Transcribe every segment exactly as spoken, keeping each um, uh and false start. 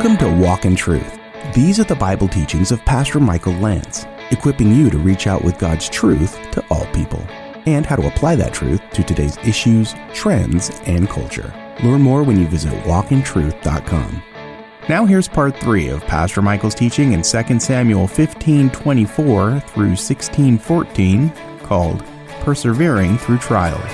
Welcome to Walk in Truth. These are the Bible teachings of Pastor Michael Lance, equipping you to reach out with God's truth to all people, and how to apply that truth to today's issues, trends, and culture. Learn more when you visit walk in truth dot com. Now here's part three of Pastor Michael's teaching in Second Samuel fifteen twenty-four through sixteen fourteen, called Persevering Through Trials.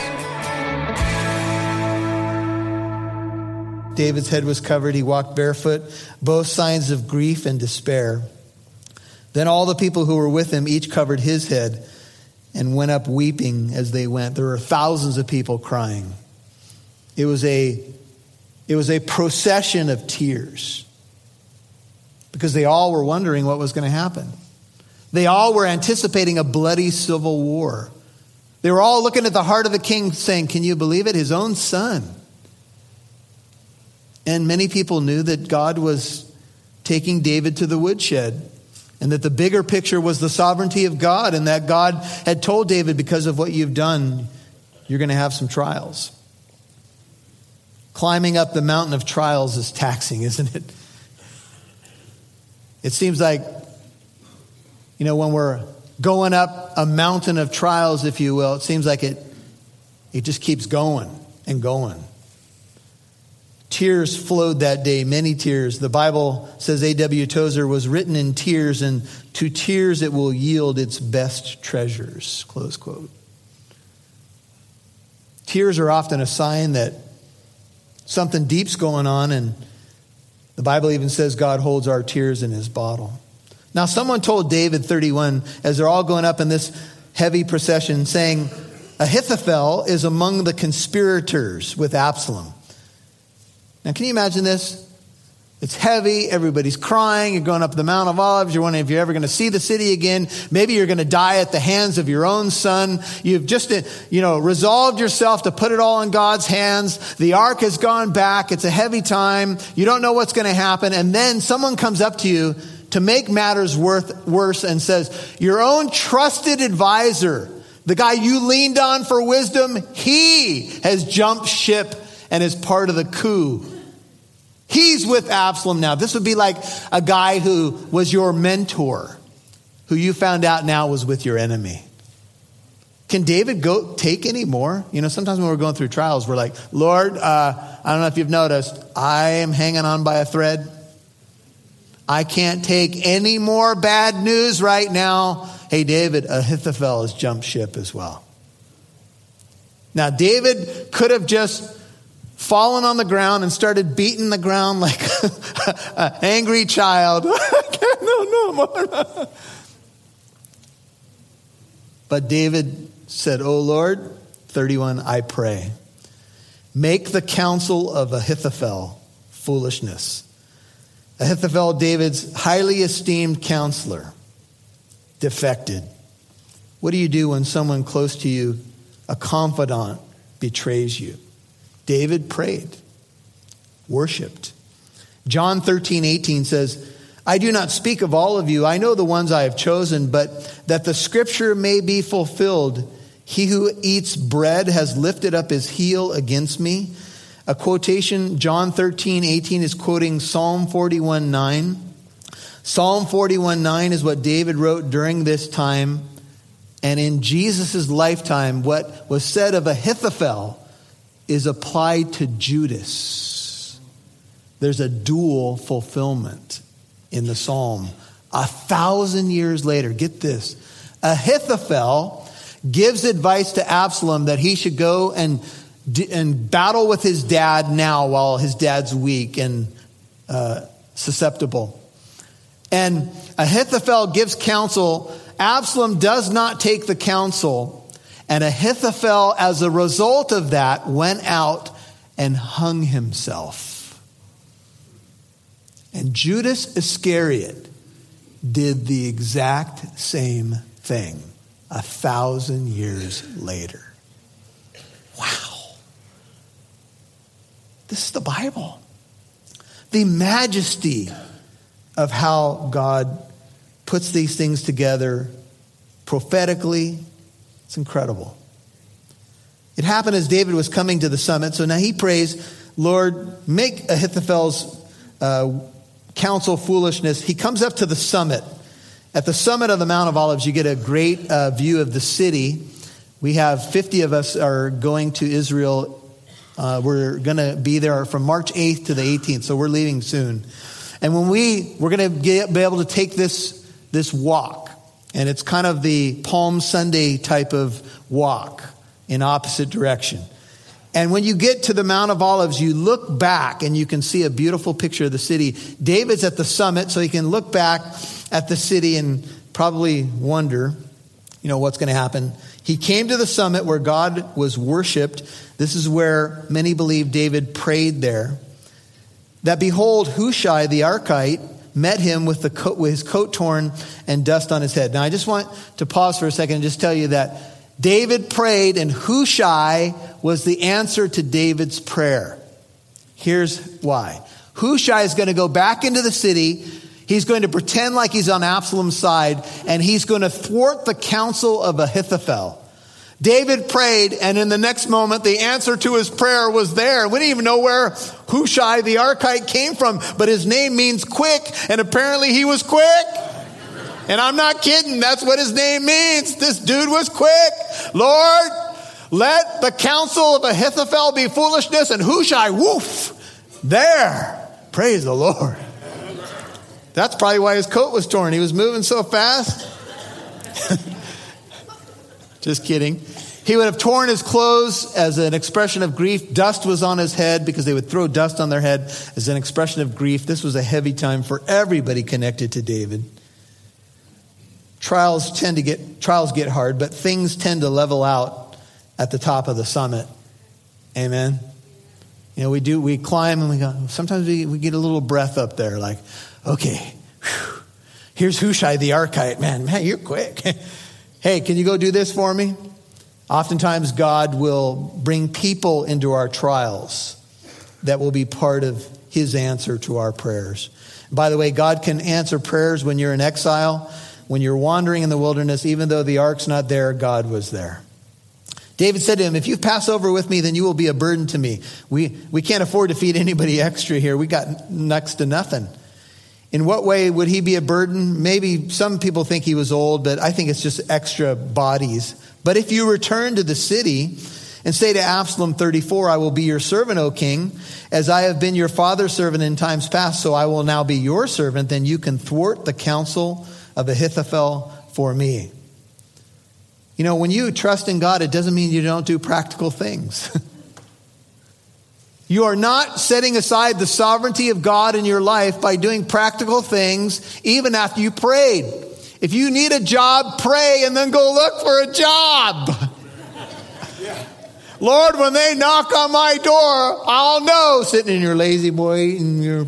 David's head was covered. He walked barefoot, both signs of grief and despair. Then all the people who were with him each covered his head and went up weeping as they went. There were thousands of people crying. It was a, it was a procession of tears because they all were wondering what was going to happen. They all were anticipating a bloody civil war. They were all looking at the heart of the king saying, can you believe it? His own son. And many people knew that God was taking David to the woodshed, and that the bigger picture was the sovereignty of God, and that God had told David, because of what you've done, you're going to have some trials. Climbing up the mountain of trials is taxing, isn't it? It seems like, you know, when we're going up a mountain of trials, if you will, it seems like it, it just keeps going and going. Tears flowed that day, many tears. The Bible says A W Tozer was written in tears, and to tears it will yield its best treasures, close quote. Tears are often a sign that something deep's going on, and the Bible even says God holds our tears in his bottle. Now, someone told David thirty-one, as they're all going up in this heavy procession, saying, Ahithophel is among the conspirators with Absalom. Now, can you imagine this? It's heavy. Everybody's crying. You're going up the Mount of Olives. You're wondering if you're ever going to see the city again. Maybe you're going to die at the hands of your own son. You've just, you know, resolved yourself to put it all in God's hands. The ark has gone back. It's a heavy time. You don't know what's going to happen. And then someone comes up to you to make matters worth, worse and says, your own trusted advisor, the guy you leaned on for wisdom, he has jumped ship and is part of the coup. He's with Absalom now. This would be like a guy who was your mentor, who you found out now was with your enemy. Can David go take any more? You know, sometimes when we're going through trials, we're like, Lord, uh, I don't know if you've noticed, I am hanging on by a thread. I can't take any more bad news right now. Hey, David, Ahithophel has jumped ship as well. Now, David could have just fallen on the ground and started beating the ground like an angry child. no, no more. But David said, O Lord, thirty-one, I pray, make the counsel of Ahithophel foolishness. Ahithophel, David's highly esteemed counselor, defected. What do you do when someone close to you, a confidant, betrays you? David prayed, worshiped. John thirteen eighteen says, I do not speak of all of you. I know the ones I have chosen, but that the scripture may be fulfilled. He who eats bread has lifted up his heel against me. A quotation, John thirteen eighteen is quoting Psalm forty-one nine. Psalm forty-one nine is what David wrote during this time. And in Jesus' lifetime, what was said of Ahithophel is applied to Judas. There's a dual fulfillment in the psalm. A thousand years later, get this, Ahithophel gives advice to Absalom that he should go and, and battle with his dad now while his dad's weak and uh, susceptible. And Ahithophel gives counsel. Absalom does not take the counsel. And Ahithophel, as a result of that, went out and hung himself. And Judas Iscariot did the exact same thing a thousand years later. Wow. This is the Bible. The majesty of how God puts these things together prophetically. It's incredible. It happened as David was coming to the summit. So now he prays, Lord, make Ahithophel's uh, counsel foolishness. He comes up to the summit. At the summit of the Mount of Olives, you get a great uh, view of the city. We have fifty of us are going to Israel. Uh, we're going to be there from March eighth to the eighteenth, so we're leaving soon. And when we, we're going to get, be able to take this, this walk, and it's kind of the Palm Sunday type of walk in opposite direction. And when you get to the Mount of Olives, you look back and you can see a beautiful picture of the city. David's at the summit, so he can look back at the city and probably wonder, you know, what's going to happen. He came to the summit where God was worshiped. This is where many believe David prayed there. That behold, Hushai the Archite met him with the coat, with his coat torn and dust on his head. Now I just want to pause for a second and just tell you that David prayed, and Hushai was the answer to David's prayer. Here's why. Hushai is going to go back into the city. He's going to pretend like he's on Absalom's side, and he's going to thwart the counsel of Ahithophel. David prayed, and in the next moment, the answer to his prayer was there. We didn't even know where Hushai the Archite came from, but his name means quick, and apparently he was quick. And I'm not kidding. That's what his name means. This dude was quick. Lord, let the counsel of Ahithophel be foolishness, and Hushai, woof, there. Praise the Lord. That's probably why his coat was torn. He was moving so fast. Just kidding. He would have torn his clothes as an expression of grief. Dust was on his head because they would throw dust on their head as an expression of grief. This was a heavy time for everybody connected to David. Trials tend to get, trials get hard, but things tend to level out at the top of the summit. Amen. You know, we do, we climb and we go, sometimes we, we get a little breath up there like, okay, whew, here's Hushai the Archite. Man, man, you're quick. Hey, can you go do this for me? Oftentimes God will bring people into our trials that will be part of his answer to our prayers. By the way, God can answer prayers when you're in exile, when you're wandering in the wilderness. Even though the ark's not there, God was there. David said to him, if you pass over with me, then you will be a burden to me. We, we can't afford to feed anybody extra here. We got next to nothing. In what way would he be a burden? Maybe some people think he was old, but I think it's just extra bodies. But if you return to the city and say to Absalom, thirty-four, I will be your servant, O king, as I have been your father's servant in times past, so I will now be your servant, then you can thwart the counsel of Ahithophel for me. You know, when you trust in God, it doesn't mean you don't do practical things. You are not setting aside the sovereignty of God in your life by doing practical things even after you prayed. If you need a job, pray and then go look for a job. Yeah. Lord, when they knock on my door, I'll know, sitting in your lazy boy eating your...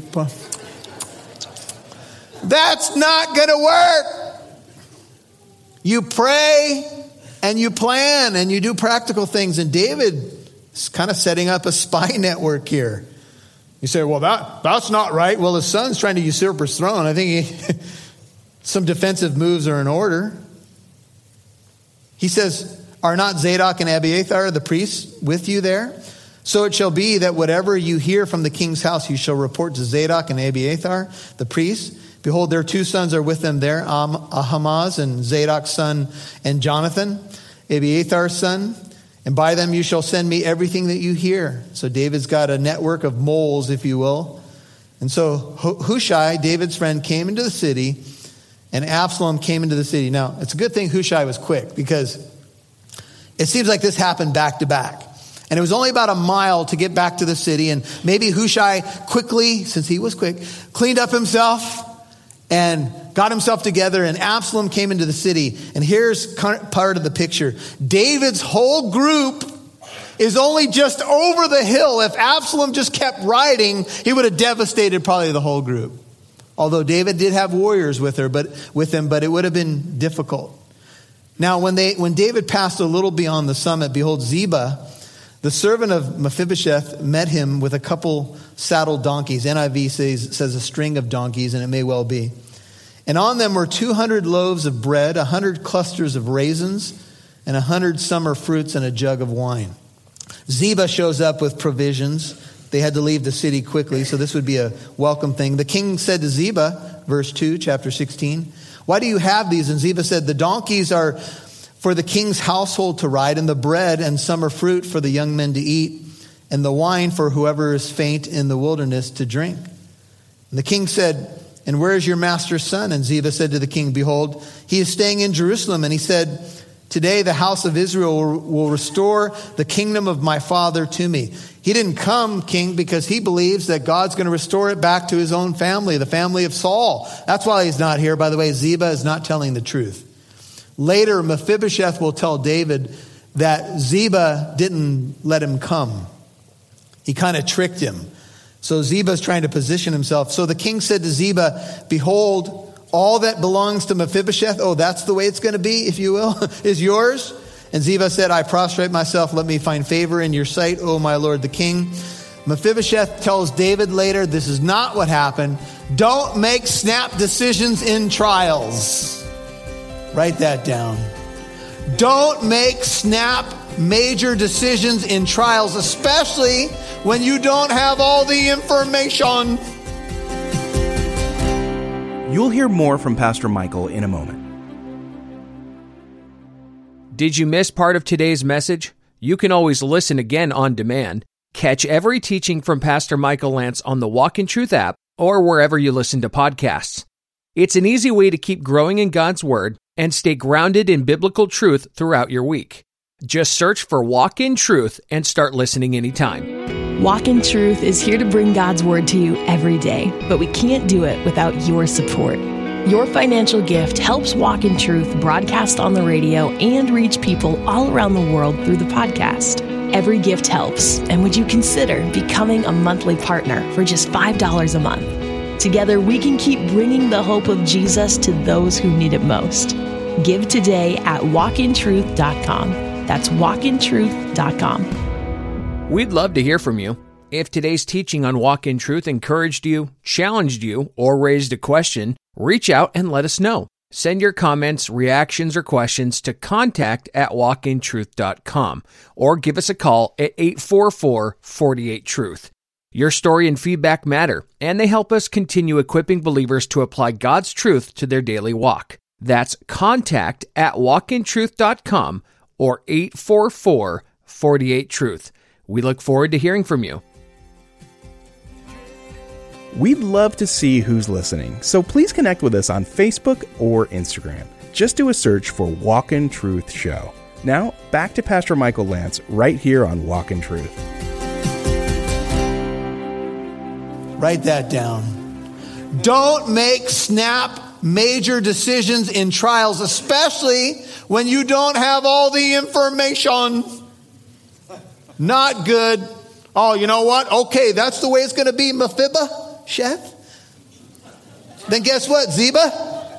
That's not going to work. You pray and you plan and you do practical things. And David is kind of setting up a spy network here. You say, well, that that's not right. Well, his son's trying to usurp his throne. I think he, some defensive moves are in order. He says, are not Zadok and Abiathar the priests with you there? So it shall be that whatever you hear from the king's house, you shall report to Zadok and Abiathar the priests. Behold, their two sons are with them there, Ahimaaz and Zadok's son and Jonathan, Abiathar's son. And by them you shall send me everything that you hear. So David's got a network of moles, if you will. And so Hushai, David's friend, came into the city, and Absalom came into the city. Now, it's a good thing Hushai was quick, because it seems like this happened back to back. And it was only about a mile to get back to the city. And maybe Hushai quickly, since he was quick, cleaned up himself and got himself together, and Absalom came into the city. And here's part of the picture. David's whole group is only just over the hill. If Absalom just kept riding, he would have devastated probably the whole group. Although David did have warriors with her, but with him, but it would have been difficult. Now, when they when David passed a little beyond the summit, behold, Ziba, the servant of Mephibosheth, met him with a couple saddled donkeys. N I V says, says a string of donkeys, and it may well be. And on them were two hundred loaves of bread, one hundred clusters of raisins, and one hundred summer fruits, and a jug of wine. Ziba shows up with provisions. they had to leave the city quickly, so this would be a welcome thing. The king said to Ziba, verse two, chapter sixteen, "Why do you have these?" And Ziba said, "The donkeys are for the king's household to ride, and the bread and summer fruit for the young men to eat, and the wine for whoever is faint in the wilderness to drink." And the king said, "And where is your master's son?" And Ziba said to the king, "Behold, he is staying in Jerusalem." And he said, "Today the house of Israel will restore the kingdom of my father to me." He didn't come, king, because he believes that God's going to restore it back to his own family, the family of Saul. That's why he's not here. By the way, Ziba is not telling the truth. Later, Mephibosheth will tell David that Ziba didn't let him come. He kind of tricked him. So Ziba's trying to position himself. So the king said to Ziba, "Behold, all that belongs to Mephibosheth," oh, that's the way it's going to be, if you will, "is yours." And Ziba said, "I prostrate myself. Let me find favor in your sight, O my lord the king." Mephibosheth tells David later, this is not what happened. Don't make snap decisions in trials. Write that down. Don't make snap major decisions in trials, especially when you don't have all the information. You'll hear more from Pastor Michael in a moment. Did you miss part of today's message? You can always listen again on demand. Catch every teaching from Pastor Michael Lantz on the Walk in Truth app or wherever you listen to podcasts. It's an easy way to keep growing in God's Word and stay grounded in biblical truth throughout your week. Just search for Walk in Truth and start listening anytime. Walk in Truth is here to bring God's Word to you every day, but we can't do it without your support. Your financial gift helps Walk in Truth broadcast on the radio and reach people all around the world through the podcast. Every gift helps, and would you consider becoming a monthly partner for just five dollars a month? Together, we can keep bringing the hope of Jesus to those who need it most. Give today at walk in truth dot com. That's walk in truth dot com. We'd love to hear from you. If today's teaching on Walk in Truth encouraged you, challenged you, or raised a question, reach out and let us know. Send your comments, reactions, or questions to contact at walk in truth dot com or give us a call at eight four four, four eight, truth. Your story and feedback matter, and they help us continue equipping believers to apply God's truth to their daily walk. That's contact at walk in truth dot com or eight four four, four eight, truth. We look forward to hearing from you. We'd love to see who's listening, so please connect with us on Facebook or Instagram. Just do a search for Walk in Truth Show. Now, back to Pastor Michael Lantz right here on Walk in Truth. Write that down. Don't make snap major decisions in trials, especially when you don't have all the information. Not good. Oh, you know what? Okay, that's the way it's going to be, Mephibosheth. Then guess what, Ziba?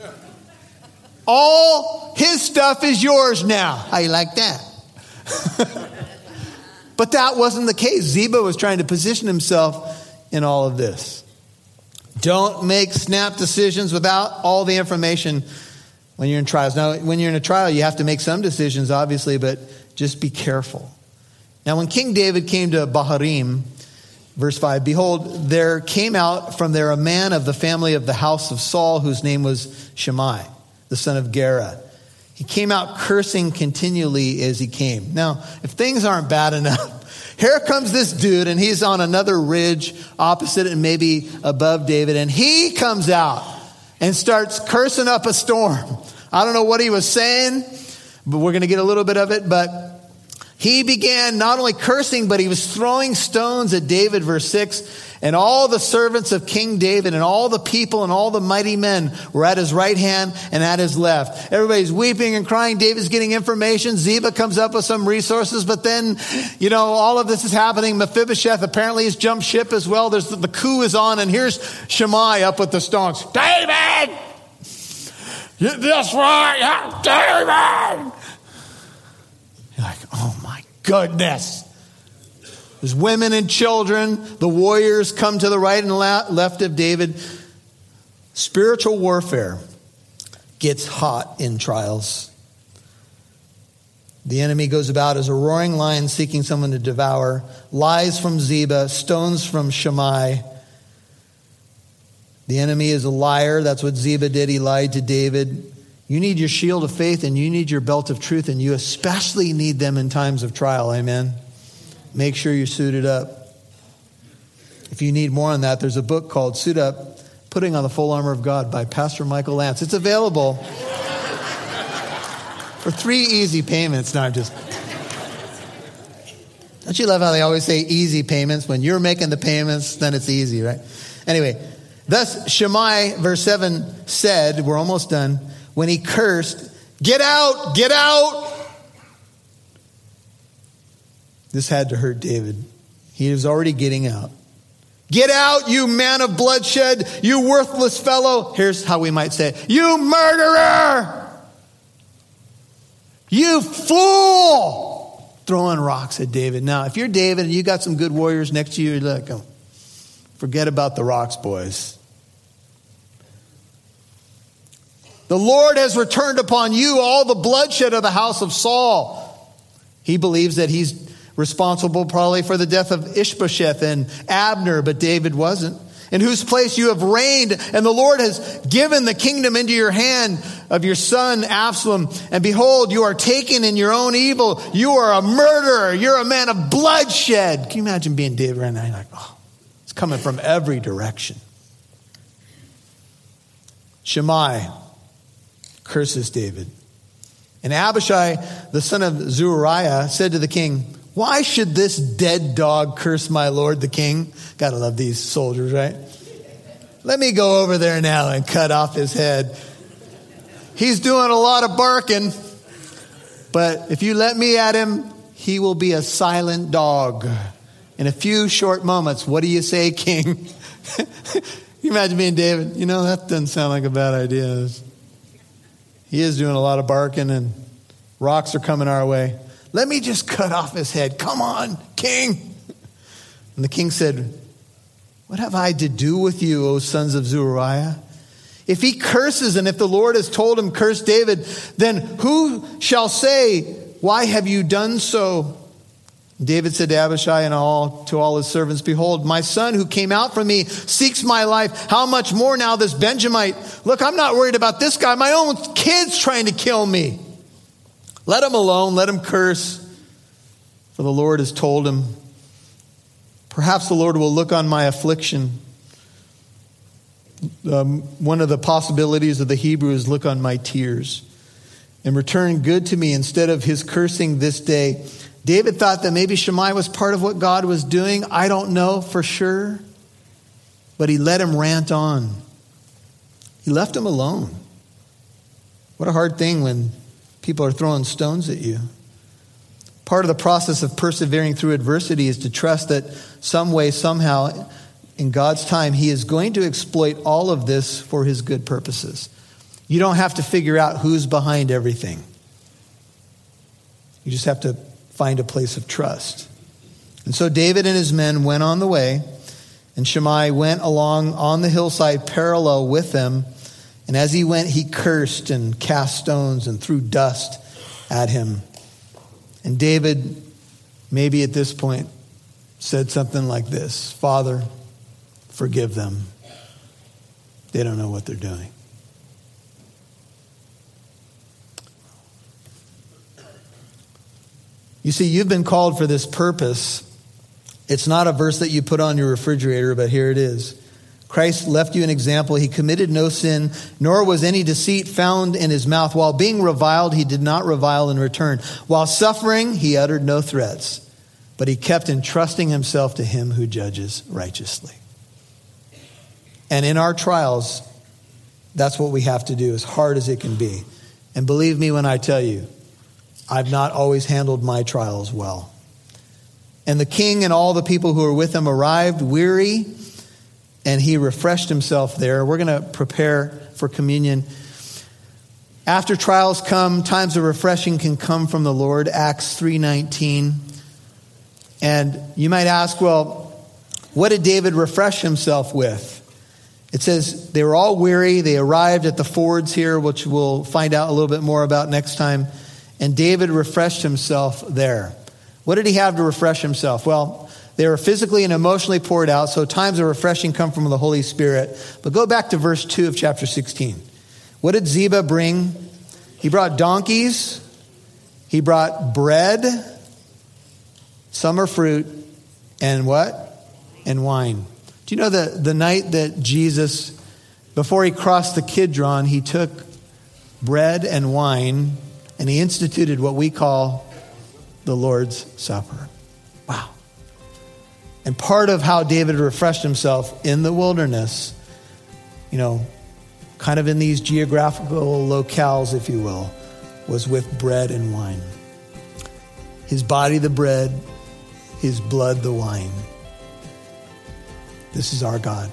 All his stuff is yours now. How you like that? But that wasn't the case. Ziba was trying to position himself in all of this. Don't make snap decisions without all the information when you're in trials. Now, when you're in a trial, you have to make some decisions, obviously, but just be careful. Now, when King David came to Baharim, verse five, behold, there came out from there a man of the family of the house of Saul, whose name was Shimei, the son of Gera. He came out cursing continually as he came. Now, if things aren't bad enough, here comes this dude, and he's on another ridge opposite and maybe above David, and he comes out and starts cursing up a storm. I don't know what he was saying, but we're going to get a little bit of it. But he began not only cursing, but he was throwing stones at David, verse six. And all the servants of King David and all the people and all the mighty men were at his right hand and at his left. Everybody's weeping and crying. David's getting information. Ziba comes up with some resources. But then, you know, all of this is happening. Mephibosheth apparently has jumped ship as well. There's the coup is on. And here's Shimei up with the stones. David! That's right. David! You're like, oh my goodness. There's women and children. The warriors come to the right and left of David. Spiritual warfare gets hot in trials. The enemy goes about as a roaring lion seeking someone to devour. Lies from Ziba, stones from Shammai. The enemy is a liar. That's what Ziba did. He lied to David. You need your shield of faith and you need your belt of truth, and you especially need them in times of trial. Amen. Make sure you're suited up. If you need more on that, there's a book called Suit Up, Putting on the Full Armor of God by Pastor Michael Lance. It's available for three easy payments. No, I'm just... Don't you love how they always say easy payments? When you're making the payments, then it's easy, right? Anyway, thus Shammai, verse seven, said, we're almost done, when he cursed, get out, get out. This had to hurt David. He was already getting out. Get out, you man of bloodshed, you worthless fellow. Here's how we might say it. You murderer. You fool. Throwing rocks at David. Now, if you're David and you got some good warriors next to you, you're like, oh, forget about the rocks, boys. The Lord has returned upon you all the bloodshed of the house of Saul. He believes that he's responsible probably for the death of Ishbosheth and Abner, but David wasn't. In whose place you have reigned, and the Lord has given the kingdom into your hand of your son Absalom. And behold, you are taken in your own evil. You are a murderer. You're a man of bloodshed. Can you imagine being David right now? You're like, oh, it's coming from every direction. Shammai curses David. And Abishai, the son of Zeruiah, said to the king, why should this dead dog curse my lord the king? Gotta love these soldiers, right? Let me go over there now and cut off his head. He's doing a lot of barking, but if you let me at him, he will be a silent dog. In a few short moments, what do you say, king? You imagine being David. You know, that doesn't sound like a bad idea. He is doing a lot of barking and rocks are coming our way. Let me just cut off his head. Come on, king. And the king said, what have I to do with you, O sons of Zeruiah? If he curses, and if the Lord has told him, curse David, then who shall say, why have you done so? David said to Abishai and all to all his servants, behold, my son who came out from me seeks my life. How much more now this Benjamite? Look, I'm not worried about this guy. My own kid's trying to kill me. Let him alone. Let him curse. For the Lord has told him, perhaps the Lord will look on my affliction. Um, one of the possibilities of the Hebrew is look on my tears and return good to me instead of his cursing this day. David thought that maybe Shammai was part of what God was doing. I don't know for sure. But he let him rant on. He left him alone. What a hard thing when people are throwing stones at you. Part of the process of persevering through adversity is to trust that some way, somehow, in God's time, he is going to exploit all of this for his good purposes. You don't have to figure out who's behind everything. You just have to find a place of trust. And so David and his men went on the way, and Shammai went along on the hillside parallel with them. And as he went, he cursed and cast stones and threw dust at him. And David, maybe at this point, said something like this: Father, forgive them. They don't know what they're doing. You see, you've been called for this purpose. It's not a verse that you put on your refrigerator, but here it is. Christ left you an example. He committed no sin, nor was any deceit found in his mouth. While being reviled, he did not revile in return. While suffering, he uttered no threats, but he kept entrusting himself to him who judges righteously. And in our trials, that's what we have to do, as hard as it can be. And believe me when I tell you, I've not always handled my trials well. And the king and all the people who were with him arrived weary, and he refreshed himself there. We're going to prepare for communion. After trials come, times of refreshing can come from the Lord. Acts three nineteen. And you might ask, well, what did David refresh himself with? It says they were all weary. They arrived at the fords here, which we'll find out a little bit more about next time. and David refreshed himself there. What did he have to refresh himself? Well, they were physically and emotionally poured out, so times of refreshing come from the Holy Spirit. But go back to verse two of chapter sixteen. What did Ziba bring? He brought donkeys. He brought bread, summer fruit, and what? And wine. Do you know the, the night that Jesus, before he crossed the Kidron, he took bread and wine, and he instituted what we call the Lord's Supper. Wow. And part of how David refreshed himself in the wilderness, you know, kind of in these geographical locales, if you will, was with bread and wine. His body the bread, his blood the wine. This is our God.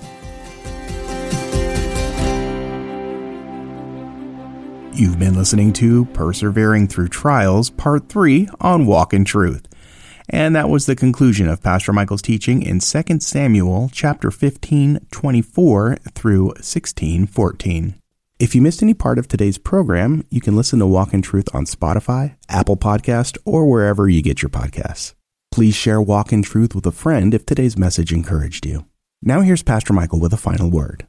You've been listening to Persevering Through Trials, Part three on Walk in Truth. And that was the conclusion of Pastor Michael's teaching in Second Samuel chapter fifteen, twenty-four through sixteen, fourteen. If you missed any part of today's program, you can listen to Walk in Truth on Spotify, Apple Podcast, or wherever you get your podcasts. Please share Walk in Truth with a friend if today's message encouraged you. Now here's Pastor Michael with a final word.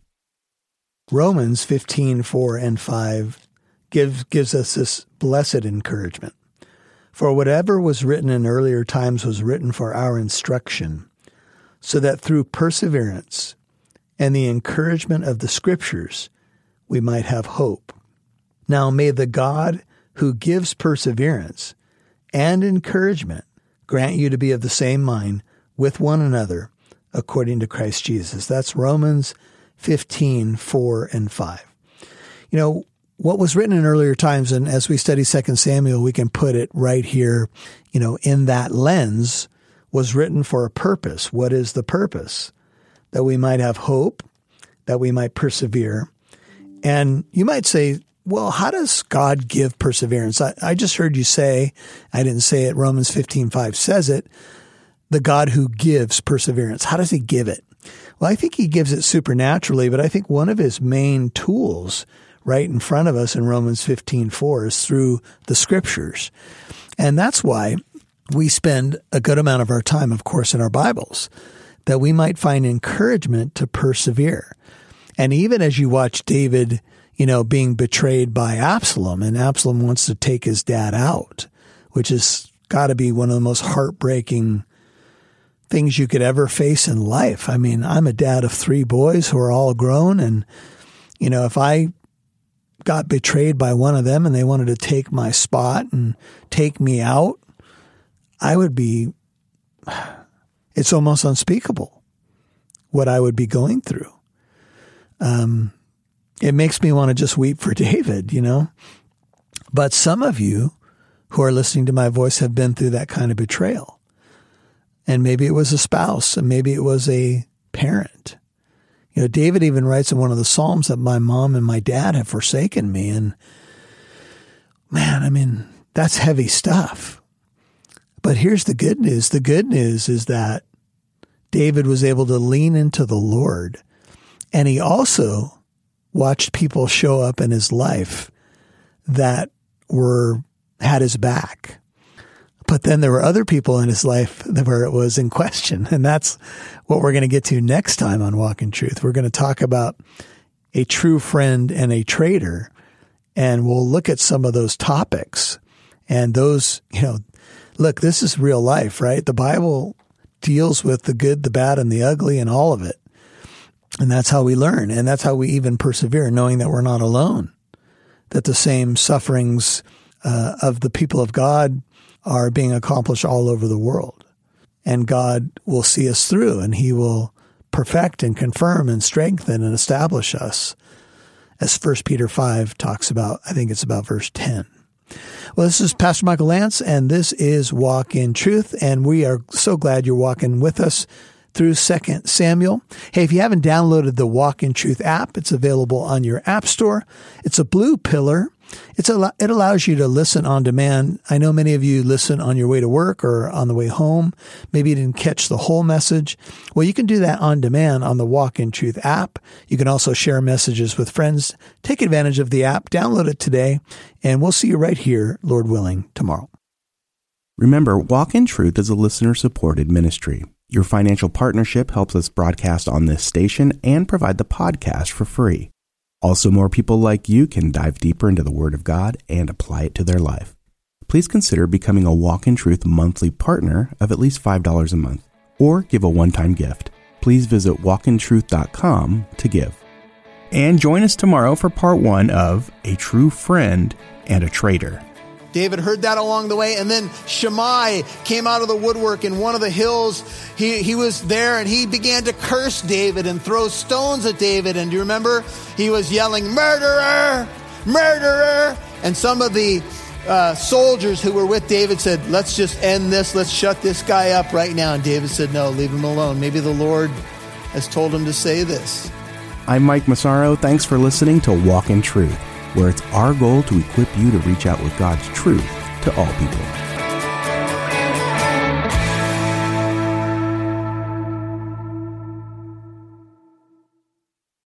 Romans fifteen, four and five gives, gives us this blessed encouragement. For whatever was written in earlier times was written for our instruction, so that through perseverance and the encouragement of the Scriptures, we might have hope. Now may the God who gives perseverance and encouragement grant you to be of the same mind with one another according to Christ Jesus. That's Romans fifteen, four and five. You know, what was written in earlier times, and as we study Second Samuel, we can put it right here, you know, in that lens, was written for a purpose. What is the purpose? That we might have hope, that we might persevere. And you might say, well, how does God give perseverance? I, I just heard you say, I didn't say it, Romans fifteen, five says it, the God who gives perseverance. How does he give it? Well, I think he gives it supernaturally, but I think one of his main tools right in front of us in Romans fifteen, four is through the Scriptures. And that's why we spend a good amount of our time, of course, in our Bibles, that we might find encouragement to persevere. And even as you watch David, you know, being betrayed by Absalom, and Absalom wants to take his dad out, which has got to be one of the most heartbreaking things you could ever face in life. I mean, I'm a dad of three boys who are all grown, and, you know, if I got betrayed by one of them and they wanted to take my spot and take me out, I would be, it's almost unspeakable what I would be going through. Um, it makes me want to just weep for David, you know. But some of you who are listening to my voice have been through that kind of betrayal. And maybe it was a spouse, and maybe it was a parent. You know, David even writes in one of the Psalms that my mom and my dad have forsaken me. And man, I mean, that's heavy stuff. But here's the good news. The good news is that David was able to lean into the Lord. And he also watched people show up in his life that were, had his back. But then there were other people in his life where it was in question. And that's what we're going to get to next time on Walk in Truth. We're going to talk about a true friend and a traitor. And we'll look at some of those topics. And those, you know, look, this is real life, right? The Bible deals with the good, the bad, and the ugly, and all of it. And that's how we learn. And that's how we even persevere, knowing that we're not alone, that the same sufferings uh, of the people of God are being accomplished all over the world. And God will see us through, and he will perfect and confirm and strengthen and establish us, as First Peter five talks about. I think it's about verse ten. Well, this is Pastor Michael Lance, and this is Walk in Truth, and we are so glad you're walking with us through Second Samuel. Hey, if you haven't downloaded the Walk in Truth app, it's available on your app store. It's a blue pillar. It's a, it allows you to listen on demand. I know many of you listen on your way to work or on the way home. Maybe you didn't catch the whole message. Well, you can do that on demand on the Walk in Truth app. You can also share messages with friends. Take advantage of the app. Download it today, and we'll see you right here, Lord willing, tomorrow. Remember, Walk in Truth is a listener-supported ministry. Your financial partnership helps us broadcast on this station and provide the podcast for free. Also, more people like you can dive deeper into the Word of God and apply it to their life. Please consider becoming a Walk in Truth monthly partner of at least five dollars a month, or give a one-time gift. Please visit walk in truth dot com to give. And join us tomorrow for part one of A True Friend and a Traitor. David heard that along the way, and then Shimei came out of the woodwork in one of the hills. He he was there, and he began to curse David and throw stones at David. And do you remember? He was yelling, "Murderer! Murderer!" And some of the uh, soldiers who were with David said, "Let's just end this. Let's shut this guy up right now." And David said, "No, leave him alone. Maybe the Lord has told him to say this." I'm Mike Massaro. Thanks for listening to Walk in Truth, where it's our goal to equip you to reach out with God's truth to all people.